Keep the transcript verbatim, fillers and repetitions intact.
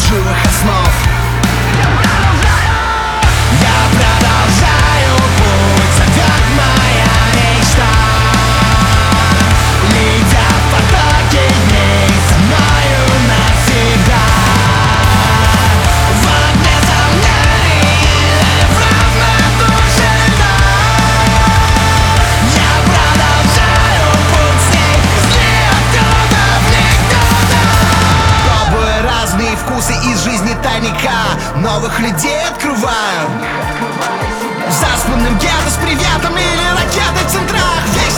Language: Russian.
лживых основ. Я продолжаю путь, зовет моя мечта, летя в потоке дней со мною навсегда. В огне сомнений, в равнодушии я продолжаю путь с ней, из ниоткуда в никуда. Пробуя разные вкусы из жизни тайника, новых людей открываю. В заспанном гетто с приветом или ракетой в центрах.